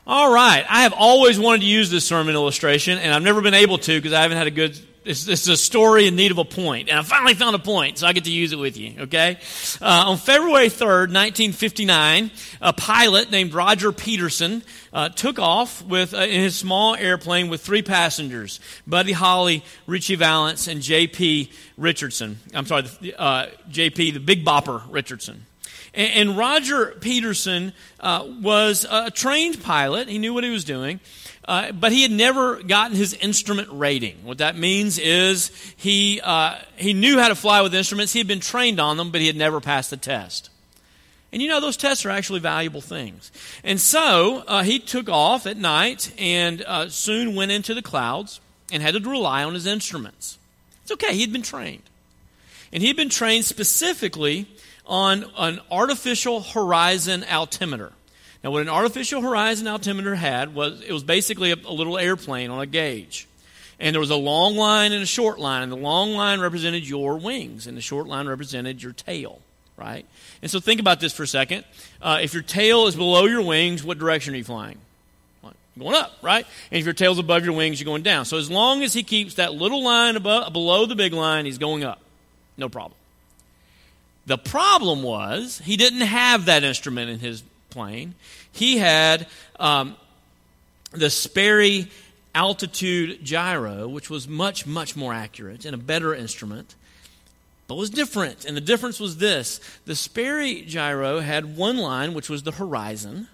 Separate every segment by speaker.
Speaker 1: All right. I have always wanted to use this sermon illustration, and I've never been able to because I haven't had a good... It's a story in need of a point, and I finally found a point, so I get to use it with you, okay? On February 3rd, 1959, a pilot named Roger Peterson took off in his small airplane with 3 passengers, Buddy Holly, Richie Valens, and J.P. Richardson. I'm sorry, J.P., the Big Bopper Richardson. And Roger Peterson was a trained pilot. He knew what he was doing. But he had never gotten his instrument rating. What that means is he knew how to fly with instruments. He had been trained on them, but he had never passed the test. And you know, those tests are actually valuable things. And so he took off at night and soon went into the clouds and had to rely on his instruments. It's okay, he had been trained. And he had been trained specifically on an artificial horizon altimeter. Now, what an artificial horizon altimeter had was, it was basically a little airplane on a gauge. And there was a long line and a short line, and the long line represented your wings, and the short line represented your tail, right? And so think about this for a second. If your tail is below your wings, what direction are you flying? Going up, right? And if your tail's above your wings, you're going down. So as long as he keeps that little line below the big line, he's going up. No problem. The problem was, he didn't have that instrument in his plane. He had the Sperry altitude gyro, which was much, much more accurate and a better instrument, but was different. And the difference was this. The Sperry gyro had one line, which was the horizon,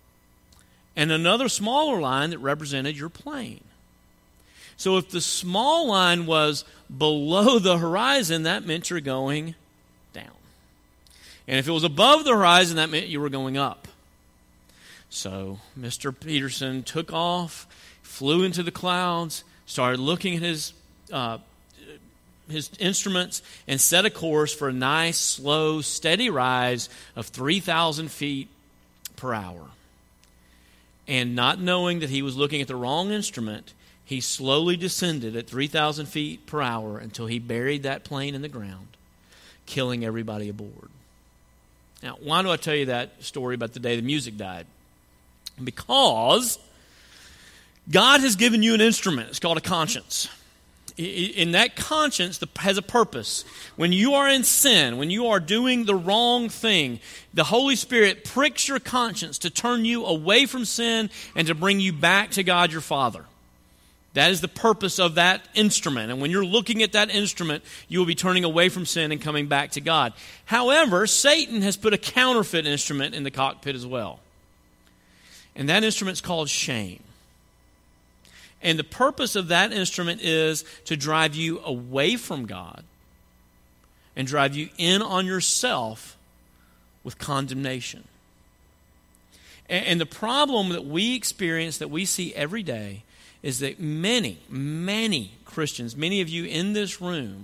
Speaker 1: and another smaller line that represented your plane. So if the small line was below the horizon, that meant you're going down. And if it was above the horizon, that meant you were going up. So Mr. Peterson took off, flew into the clouds, started looking at his instruments, and set a course for a nice, slow, steady rise of 3,000 feet per hour. And not knowing that he was looking at the wrong instrument, he slowly descended at 3,000 feet per hour until he buried that plane in the ground, killing everybody aboard. Now, why do I tell you that story about the day the music died? Because God has given you an instrument. It's called a conscience. In that conscience has a purpose. When you are in sin, when you are doing the wrong thing, the Holy Spirit pricks your conscience to turn you away from sin and to bring you back to God your Father. That is the purpose of that instrument. And when you're looking at that instrument, you will be turning away from sin and coming back to God. However, Satan has put a counterfeit instrument in the cockpit as well. And that instrument's called shame. And the purpose of that instrument is to drive you away from God and drive you in on yourself with condemnation. And the problem that we experience, that we see every day, is that many, many Christians, many of you in this room,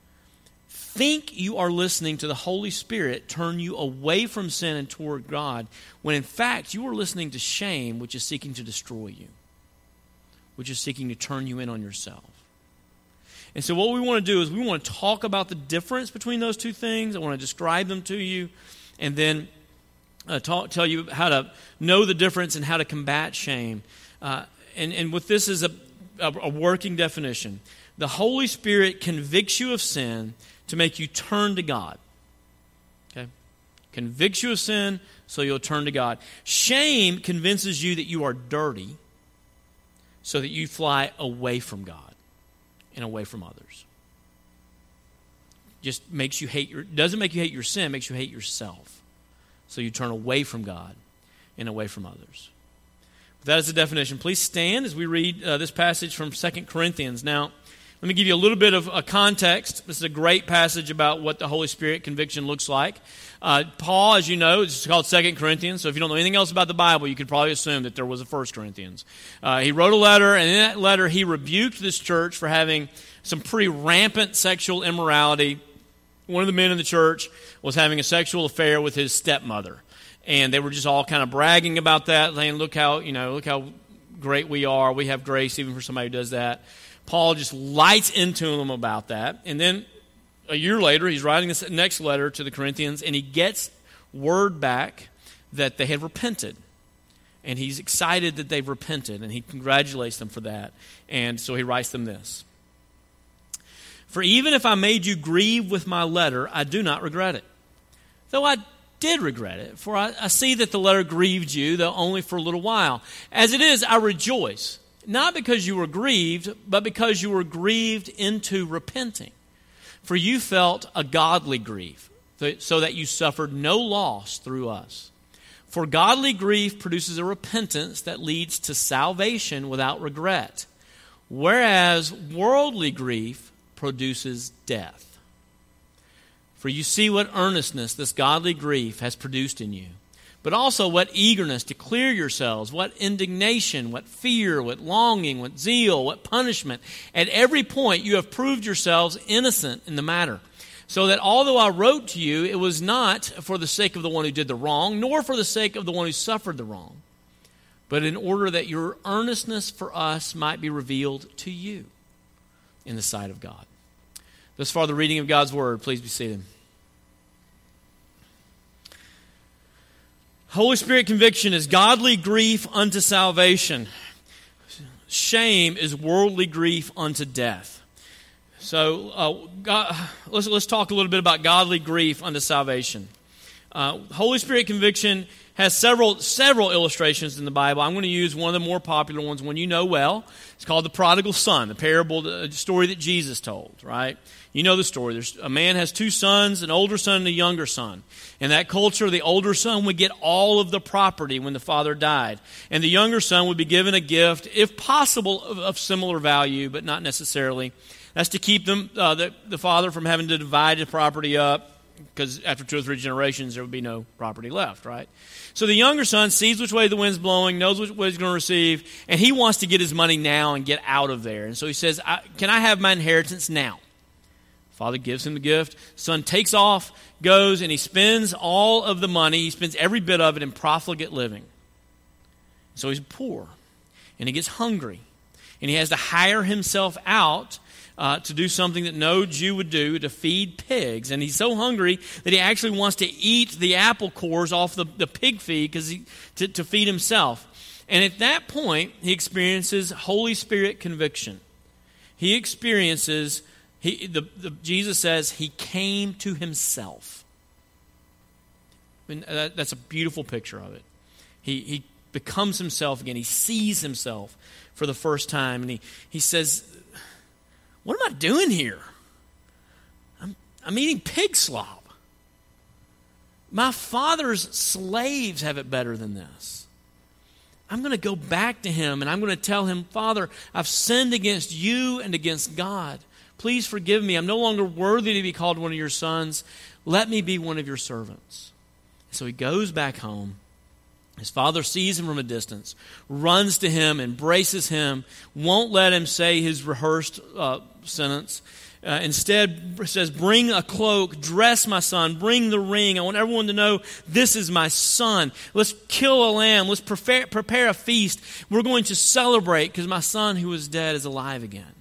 Speaker 1: think you are listening to the Holy Spirit turn you away from sin and toward God, when in fact you are listening to shame, which is seeking to destroy you, which is seeking to turn you in on yourself. And so what we want to do is we want to talk about the difference between those two things. I want to describe them to you, and then tell you how to know the difference and how to combat shame. And with this as a working definition, the Holy Spirit convicts you of sin to make you turn to God. Okay? Convicts you of sin so you'll turn to God. Shame convinces you that you are dirty so that you fly away from God and away from others. Just makes you doesn't make you hate your sin, makes you hate yourself. So you turn away from God and away from others. That is the definition. Please stand as we read this passage from 2 Corinthians. Now, let me give you a little bit of a context. This is a great passage about what the Holy Spirit conviction looks like. Paul, as you know, it's called 2 Corinthians, so if you don't know anything else about the Bible, you could probably assume that there was a 1 Corinthians. He wrote a letter, and in that letter he rebuked this church for having some pretty rampant sexual immorality. One of the men in the church was having a sexual affair with his stepmother. And they were just all kind of bragging about that, saying, look how great we are. We have grace even for somebody who does that. Paul just lights into them about that. And then a year later, he's writing this next letter to the Corinthians, and he gets word back that they had repented And he's excited that they've repented, and he congratulates them for that. And so he writes them this. For even if I made you grieve with my letter, I do not regret it. Though I did regret it, for I see that the letter grieved you, though only for a little while. As it is, I rejoice, not because you were grieved, but because you were grieved into repenting. For you felt a godly grief, so that you suffered no loss through us. For godly grief produces a repentance that leads to salvation without regret, whereas worldly grief produces death. For you see what earnestness this godly grief has produced in you, but also what eagerness to clear yourselves, what indignation, what fear, what longing, what zeal, what punishment. At every point you have proved yourselves innocent in the matter. So that although I wrote to you, it was not for the sake of the one who did the wrong, nor for the sake of the one who suffered the wrong, but in order that your earnestness for us might be revealed to you in the sight of God. Thus far, the reading of God's Word. Please be seated. Holy Spirit conviction is godly grief unto salvation. Shame is worldly grief unto death. So let's talk a little bit about godly grief unto salvation. Holy Spirit conviction has several illustrations in the Bible. I'm going to use one of the more popular ones, one you know well. It's called the prodigal son, the parable, the story that Jesus told, right? You know the story. A man has two sons, an older son and a younger son. In that culture, the older son would get all of the property when the father died. And the younger son would be given a gift, if possible, of similar value, but not necessarily. That's to keep them, the father from having to divide the property up, because after 2 or 3 generations, there would be no property left, right? So the younger son sees which way the wind's blowing, knows which way he's going to receive, and he wants to get his money now and get out of there. And so he says, can I have my inheritance now? Father gives him the gift. Son takes off, goes, and he spends all of the money. He spends every bit of it in profligate living. So he's poor, and he gets hungry, and he has to hire himself out to do something that no Jew would do, to feed pigs. And he's so hungry that he actually wants to eat the apple cores off the pig feed to feed himself. And at that point, he experiences Holy Spirit conviction. He experiences, Jesus says, he came to himself. I mean, that's a beautiful picture of it. He becomes himself again. He sees himself for the first time. And he says, what am I doing here? I'm eating pig slop. My father's slaves have it better than this. I'm going to go back to him and I'm going to tell him, Father, I've sinned against you and against God. Please forgive me. I'm no longer worthy to be called one of your sons. Let me be one of your servants. So he goes back home. His father sees him from a distance, runs to him, embraces him, won't let him say his rehearsed sentence. Instead says, bring a cloak, dress my son, bring the ring. I want everyone to know this is my son. Let's kill a lamb. Let's prepare a feast. We're going to celebrate because my son who was dead is alive again.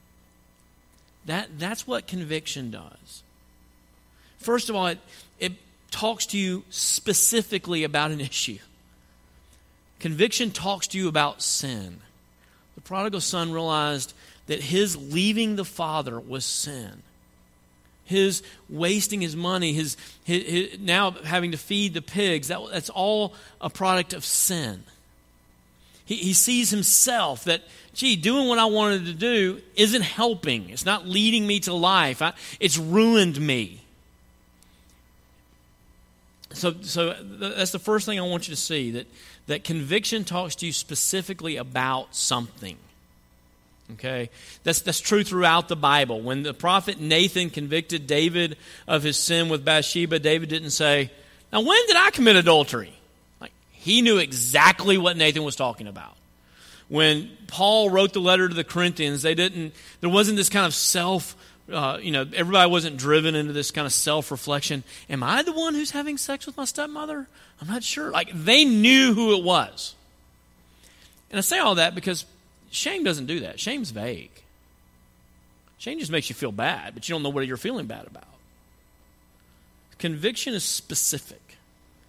Speaker 1: That's what conviction does. First of all, it talks to you specifically about an issue. Conviction talks to you about sin. The prodigal son realized that his leaving the father was sin. His wasting his money, his now having to feed the pigs, that's all a product of sin. He sees himself that, doing what I wanted to do isn't helping. It's not leading me to life. It's ruined me. So that's the first thing I want you to see, that conviction talks to you specifically about something. Okay? That's true throughout the Bible. When the prophet Nathan convicted David of his sin with Bathsheba, David didn't say, now when did I commit adultery? He knew exactly what Nathan was talking about. When Paul wrote the letter to the Corinthians, there wasn't this kind of everybody wasn't driven into this kind of self-reflection. Am I the one who's having sex with my stepmother? I'm not sure. They knew who it was. And I say all that because shame doesn't do that. Shame's vague. Shame just makes you feel bad, but you don't know what you're feeling bad about. Conviction is specific.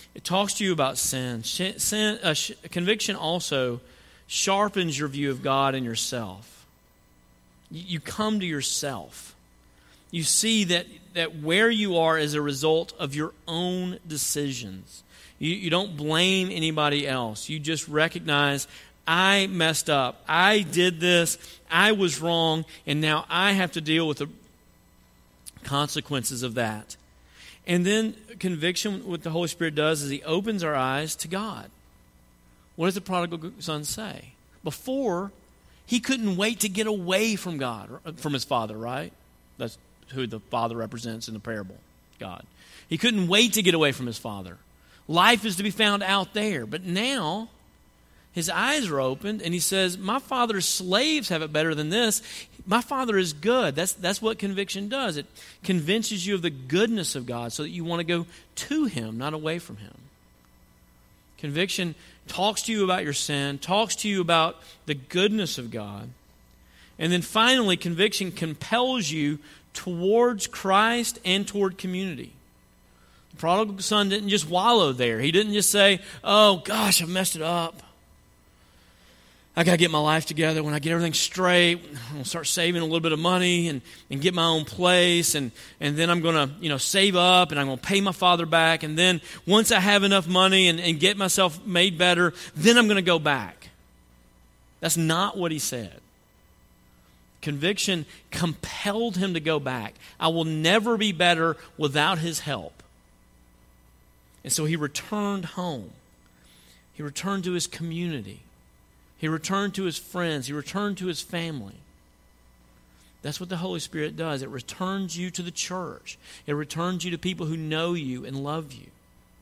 Speaker 1: It talks to you about sin. Conviction also sharpens your view of God and yourself. You come to yourself. You see that where you are is a result of your own decisions. You don't blame anybody else. You just recognize, I messed up. I did this. I was wrong. And now I have to deal with the consequences of that. And then conviction, what the Holy Spirit does is He opens our eyes to God. What does the prodigal son say? Before, he couldn't wait to get away from God, from his father, right? That's who the father represents in the parable, God. He couldn't wait to get away from his father. Life is to be found out there. But now, his eyes are opened, and he says, my father's slaves have it better than this. My father is good. That's what conviction does. It convinces you of the goodness of God so that you want to go to Him, not away from Him. Conviction talks to you about your sin, talks to you about the goodness of God. And then finally, conviction compels you towards Christ and toward community. The prodigal son didn't just wallow there. He didn't just say, oh gosh, I've messed it up. I got to get my life together. When I get everything straight, I'm going to start saving a little bit of money and get my own place. And then I'm going to save up and I'm going to pay my father back. And then once I have enough money and get myself made better, then I'm going to go back. That's not what he said. Conviction compelled him to go back. I will never be better without his help. And so he returned home. He returned to his community. He returned to his friends. He returned to his family. That's what the Holy Spirit does. It returns you to the church. It returns you to people who know you and love you.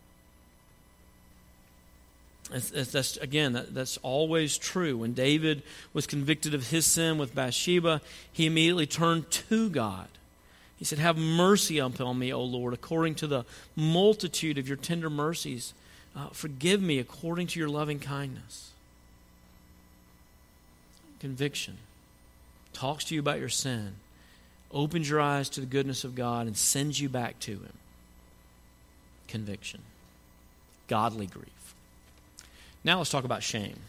Speaker 1: That's always true. When David was convicted of his sin with Bathsheba, he immediately turned to God. He said, have mercy upon me, O Lord, according to the multitude of your tender mercies. Forgive me according to your loving kindness. Conviction talks to you about your sin, opens your eyes to the goodness of God, and sends you back to Him. Conviction. Godly grief. Now let's talk about shame.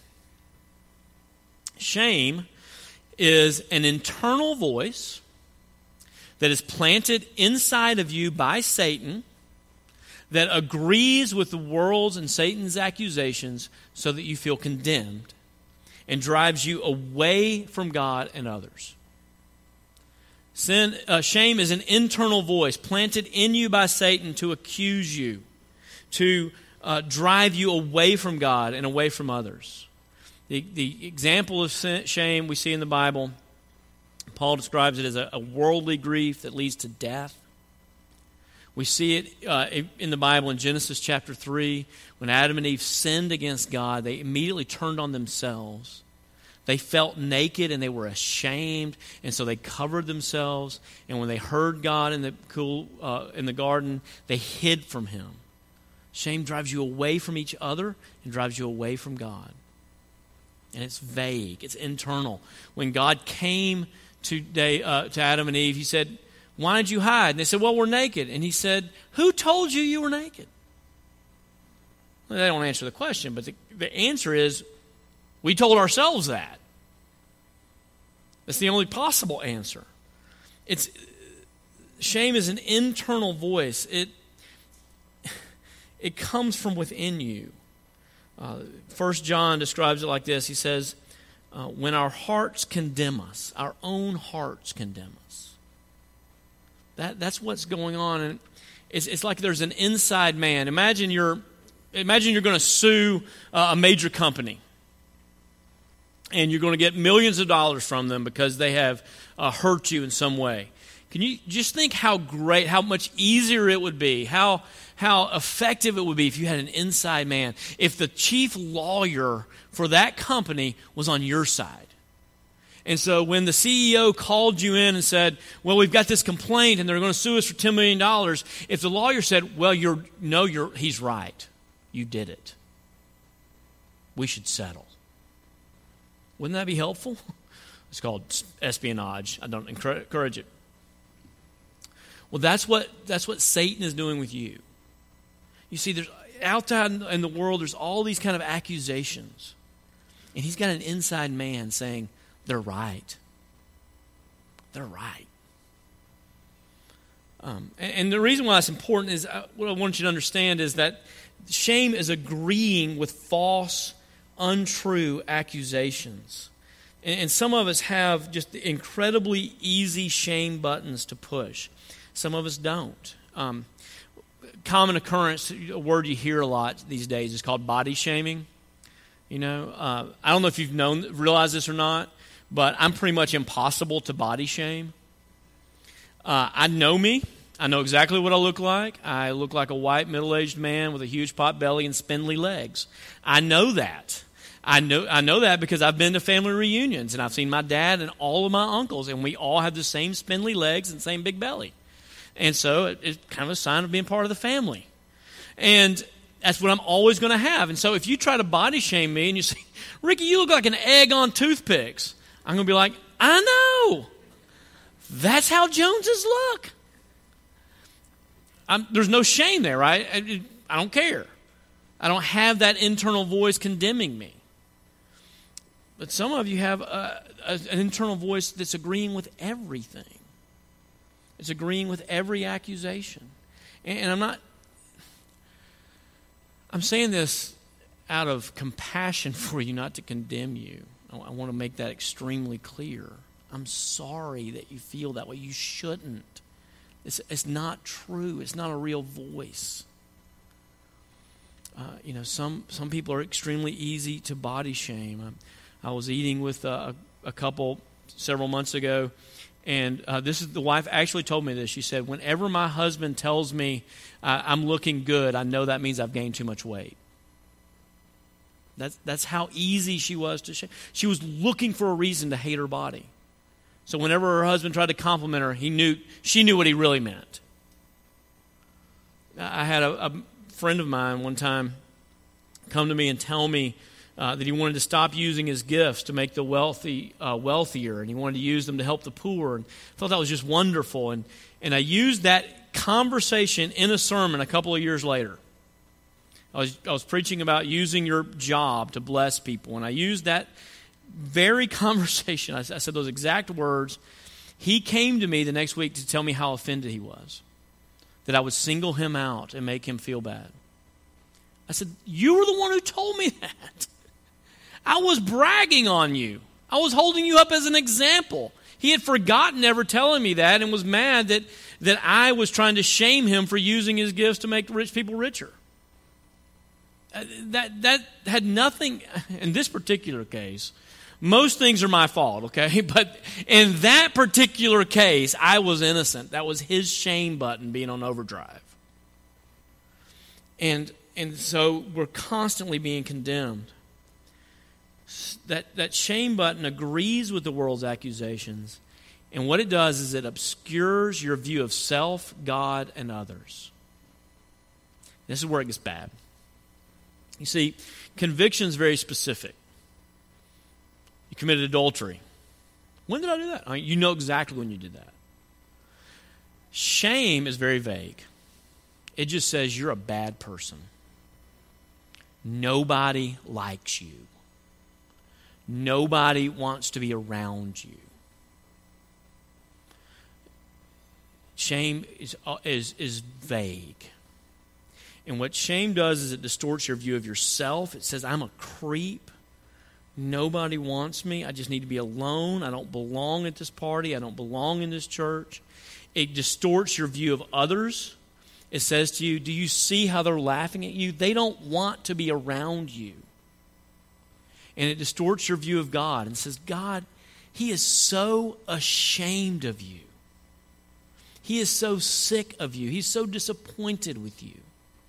Speaker 1: Shame is an internal voice that is planted inside of you by Satan that agrees with the world's and Satan's accusations so that you feel condemned and drives you away from God and others. Shame is an internal voice planted in you by Satan to accuse you, to drive you away from God and away from others. The example of shame we see in the Bible, Paul describes it as a worldly grief that leads to death. We see it in the Bible in Genesis chapter 3. When Adam and Eve sinned against God, they immediately turned on themselves. They felt naked and they were ashamed, and so they covered themselves. And when they heard God in the garden, they hid from Him. Shame drives you away from each other and drives you away from God. And it's vague. It's internal. When God came to Adam and Eve, He said, why did you hide? And they said, well, we're naked. And He said, who told you you were naked? Well, they don't answer the question, but the answer is, we told ourselves that. That's the only possible answer. Shame is an internal voice. It comes from within you. 1 John describes it like this. He says, when our hearts condemn us, our own hearts condemn us. That's what's going on. And it's like there's an inside man. Imagine you're going to sue a major company. And you're going to get millions of dollars from them because they have hurt you in some way. Can you just think how much easier it would be, how effective it would be if you had an inside man, if the chief lawyer for that company was on your side. And so when the CEO called you in and said, well, we've got this complaint and they're going to sue us for $10 million, if the lawyer said, well, he's right. You did it. We should settle. Wouldn't that be helpful? It's called espionage. I don't encourage it. Well, that's what Satan is doing with you. You see, outside in the world, there's all these kind of accusations. And he's got an inside man saying, they're right. They're right. And the reason why it's important is, what I want you to understand is that shame is agreeing with false, untrue accusations. And some of us have just incredibly easy shame buttons to push. Some of us don't. Common occurrence, a word you hear a lot these days, is called body shaming. You know, I don't know if you've realized this or not, but I'm pretty much impossible to body shame. I know me. I know exactly what I look like. I look like a white middle-aged man with a huge pot belly and spindly legs. I know that. I know that because I've been to family reunions and I've seen my dad and all of my uncles, and we all have the same spindly legs and same big belly. And so it's kind of a sign of being part of the family. And that's what I'm always going to have. And so if you try to body shame me and you say, Ricky, you look like an egg on toothpicks, I'm going to be like, I know. That's how Joneses look. There's no shame there, right? I don't care. I don't have that internal voice condemning me. But some of you have an internal voice that's agreeing with everything. It's agreeing with every accusation. And I'm saying this out of compassion for you, not to condemn you. I want to make that extremely clear. I'm sorry that you feel that way. You shouldn't. It's not true. It's not a real voice. Some people are extremely easy to body shame. I was eating with a couple several months ago, and the wife actually told me this. She said, whenever my husband tells me I'm looking good, I know that means I've gained too much weight. That's how easy she was to shame. She was looking for a reason to hate her body. So whenever her husband tried to compliment her, she knew what he really meant. I had a friend of mine one time come to me and tell me that he wanted to stop using his gifts to make the wealthy wealthier, and he wanted to use them to help the poor. And I thought that was just wonderful. And I used that conversation in a sermon a couple of years later. I was preaching about using your job to bless people, and I used that very conversation. I said those exact words. He came to me the next week to tell me how offended he was, that I would single him out and make him feel bad. I said, you were the one who told me that. I was bragging on you. I was holding you up as an example. He had forgotten ever telling me that and was mad that I was trying to shame him for using his gifts to make rich people richer. That had nothing, in this particular case, most things are my fault, okay? But in that particular case, I was innocent. That was his shame button being on overdrive. And so we're constantly being condemned. That shame button agrees with the world's accusations, and what it does is it obscures your view of self, God, and others. This is where it gets bad. You see, conviction is very specific. You committed adultery. When did I do that? You know exactly when you did that. Shame is very vague. It just says you're a bad person. Nobody likes you. Nobody wants to be around you. Shame is vague. And what shame does is it distorts your view of yourself. It says, I'm a creep. Nobody wants me. I just need to be alone. I don't belong at this party. I don't belong in this church. It distorts your view of others. It says to you, do you see how they're laughing at you? They don't want to be around you. And it distorts your view of God and says, God, He is so ashamed of you. He is so sick of you. He's so disappointed with you.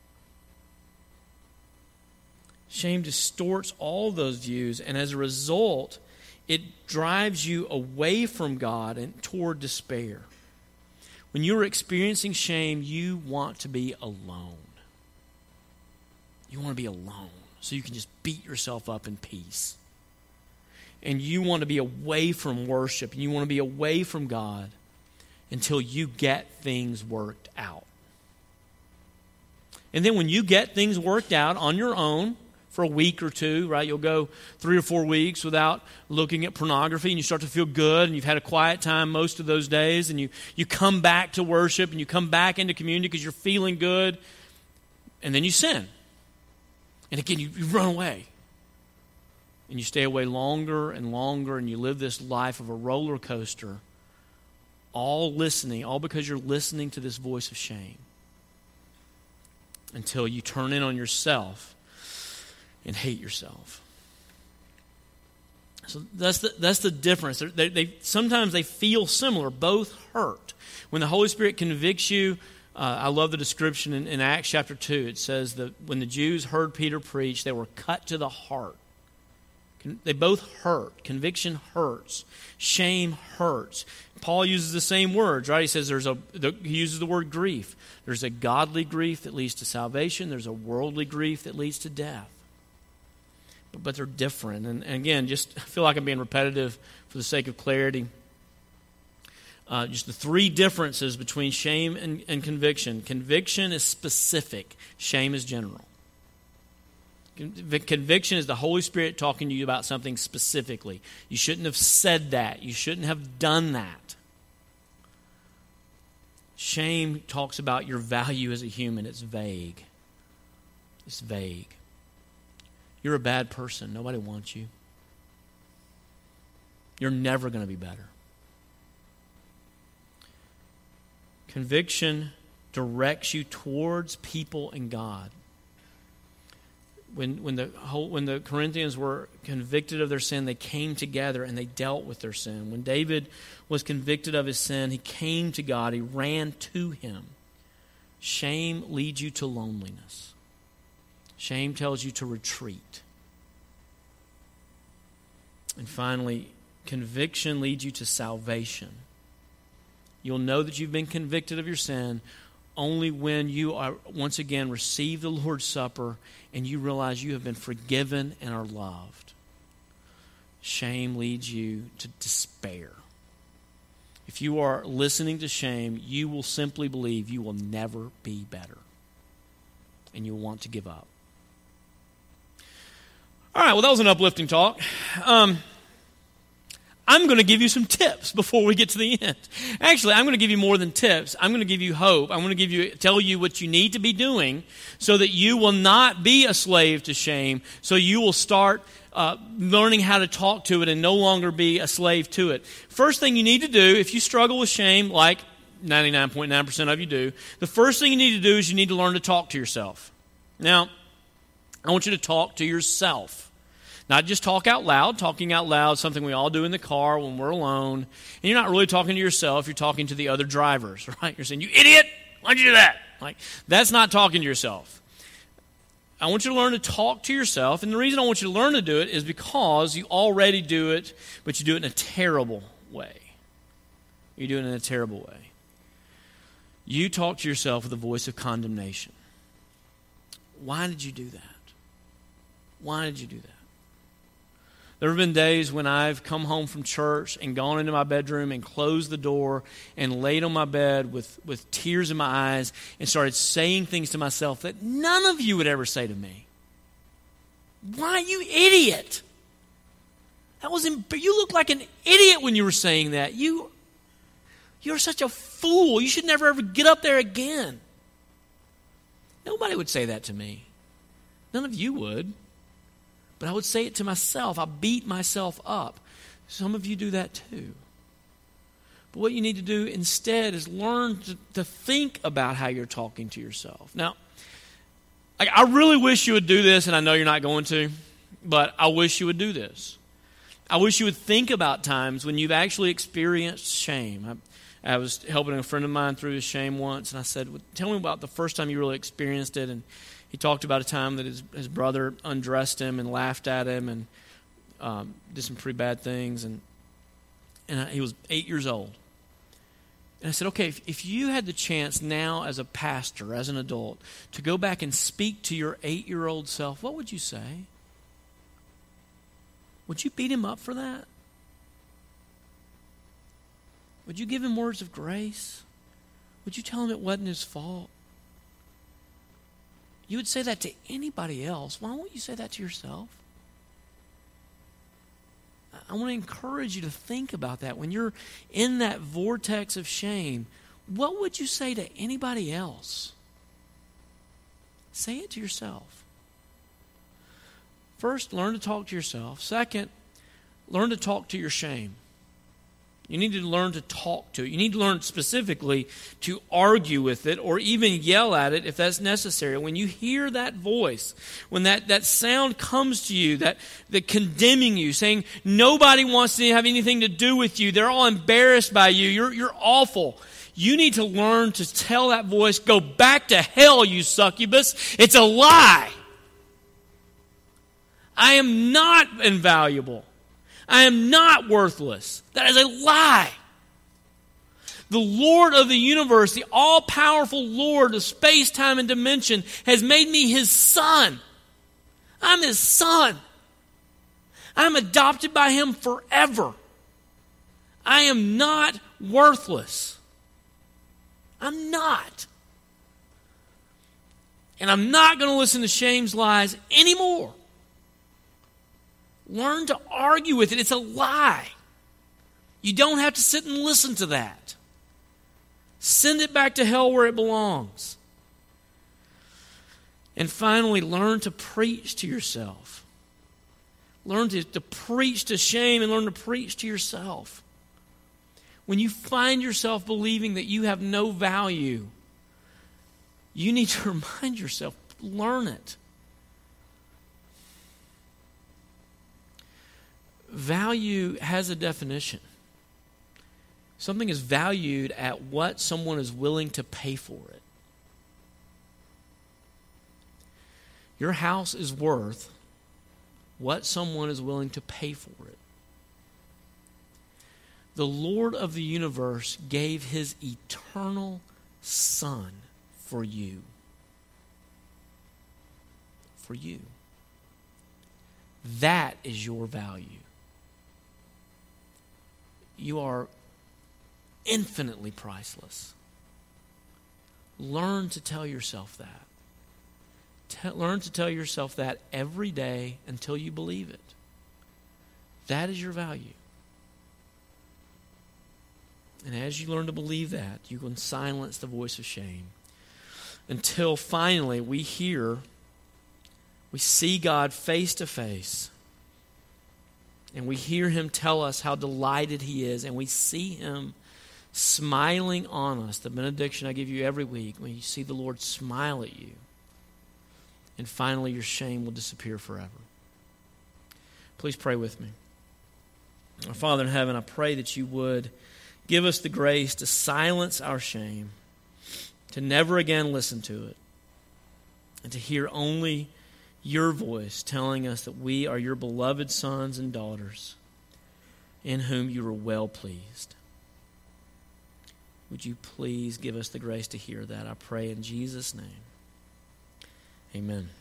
Speaker 1: Shame distorts all those views, and as a result, it drives you away from God and toward despair. When you're experiencing shame, you want to be alone. You want to be alone so you can just beat yourself up in peace. And you want to be away from worship, and you want to be away from God until you get things worked out. And then when you get things worked out on your own for a week or two, right? You'll go 3 or 4 weeks without looking at pornography, and you start to feel good, and you've had a quiet time most of those days, and you come back to worship, and you come back into community because you're feeling good, and then you sin. And again, you run away. And you stay away longer and longer, and you live this life of a roller coaster, all because you're listening to this voice of shame, until you turn in on yourself and hate yourself. So that's the difference. Sometimes they feel similar. Both hurt. When the Holy Spirit convicts you, I love the description in Acts chapter 2. It says that when the Jews heard Peter preach, they were cut to the heart. They both hurt. Conviction hurts. Shame hurts. Paul uses the same words, right? He says he uses the word grief. There's a godly grief that leads to salvation. There's a worldly grief that leads to death. But they're different. And again, just I feel like I'm being repetitive for the sake of clarity. Just the 3 differences between shame and conviction. Conviction is specific. Shame is general. Conviction is the Holy Spirit talking to you about something specifically. You shouldn't have said that. You shouldn't have done that. Shame talks about your value as a human. It's vague. It's vague. You're a bad person. Nobody wants you. You're never going to be better. Conviction directs you towards people and God. When the Corinthians were convicted of their sin, they came together and they dealt with their sin. When David was convicted of his sin, he came to God. He ran to Him. Shame leads you to loneliness. Shame tells you to retreat. And finally, conviction leads you to salvation. You'll know that you've been convicted of your sin only when you are once again receive the Lord's Supper and you realize you have been forgiven and are loved. Shame leads you to despair. If you are listening to shame, you will simply believe you will never be better. And you'll want to give up. All right, well, that was an uplifting talk. I'm going to give you some tips before we get to the end. Actually, I'm going to give you more than tips. I'm going to give you hope. I'm going to tell you what you need to be doing so that you will not be a slave to shame, so you will start learning how to talk to it and no longer be a slave to it. First thing you need to do, if you struggle with shame, like 99.9% of you do, the first thing you need to do is you need to learn to talk to yourself. Now, I want you to talk to yourself. Not just talk out loud. Talking out loud is something we all do in the car when we're alone. And you're not really talking to yourself. You're talking to the other drivers, right? You're saying, "You idiot! Why'd you do that?" Like, that's not talking to yourself. I want you to learn to talk to yourself. And the reason I want you to learn to do it is because you already do it, but you do it in a terrible way. You do it in a terrible way. You talk to yourself with a voice of condemnation. Why did you do that? Why did you do that? There have been days when I've come home from church and gone into my bedroom and closed the door and laid on my bed with tears in my eyes and started saying things to myself that none of you would ever say to me. Why, you idiot? You look like an idiot when you were saying that. You're such a fool. You should never ever get up there again. Nobody would say that to me. None of you would. But I would say it to myself. I beat myself up. Some of you do that too. But what you need to do instead is learn to think about how you're talking to yourself. Now, I really wish you would do this, and I know you're not going to, but I wish you would do this. I wish you would think about times when you've actually experienced shame. I was helping a friend of mine through his shame once, and I said, "Well, tell me about the first time you really experienced it." And he talked about a time that his brother undressed him and laughed at him and did some pretty bad things. And he was 8 years old. And I said, okay, if you had the chance now as a pastor, as an adult, to go back and speak to your 8-year-old self, what would you say? Would you beat him up for that? Would you give him words of grace? Would you tell him it wasn't his fault? You would say that to anybody else. Why won't you say that to yourself? I want to encourage you to think about that. When you're in that vortex of shame, what would you say to anybody else? Say it to yourself. First, learn to talk to yourself. Second, learn to talk to your shame. You need to learn to talk to it. You need to learn specifically to argue with it or even yell at it if that's necessary. When you hear that voice, when that sound comes to you, that condemning you, saying nobody wants to have anything to do with you, they're all embarrassed by you, you're awful. You need to learn to tell that voice, go back to hell, you succubus. It's a lie. I am not invaluable. I am not worthless. That is a lie. The Lord of the universe, the all-powerful Lord of space, time, and dimension, has made me His son. I'm His son. I'm adopted by Him forever. I am not worthless. I'm not. And I'm not going to listen to shame's lies anymore. Learn to argue with it. It's a lie. You don't have to sit and listen to that. Send it back to hell where it belongs. And finally, learn to preach to yourself. Learn to preach to shame and learn to preach to yourself. When you find yourself believing that you have no value, you need to remind yourself, learn it. Value has a definition. Something is valued at what someone is willing to pay for it. Your house is worth what someone is willing to pay for it. The Lord of the universe gave His eternal Son for you. For you. That is your value. You are infinitely priceless. Learn to tell yourself that. Learn to tell yourself that every day until you believe it. That is your value. And as you learn to believe that, you can silence the voice of shame until finally we see God face to face. And we hear Him tell us how delighted He is. And we see Him smiling on us. The benediction I give you every week, when you see the Lord smile at you. And finally your shame will disappear forever. Please pray with me. Our Father in heaven, I pray that you would give us the grace to silence our shame, to never again listen to it, and to hear only your voice telling us that we are your beloved sons and daughters in whom you are well pleased. Would you please give us the grace to hear that? I pray in Jesus' name. Amen.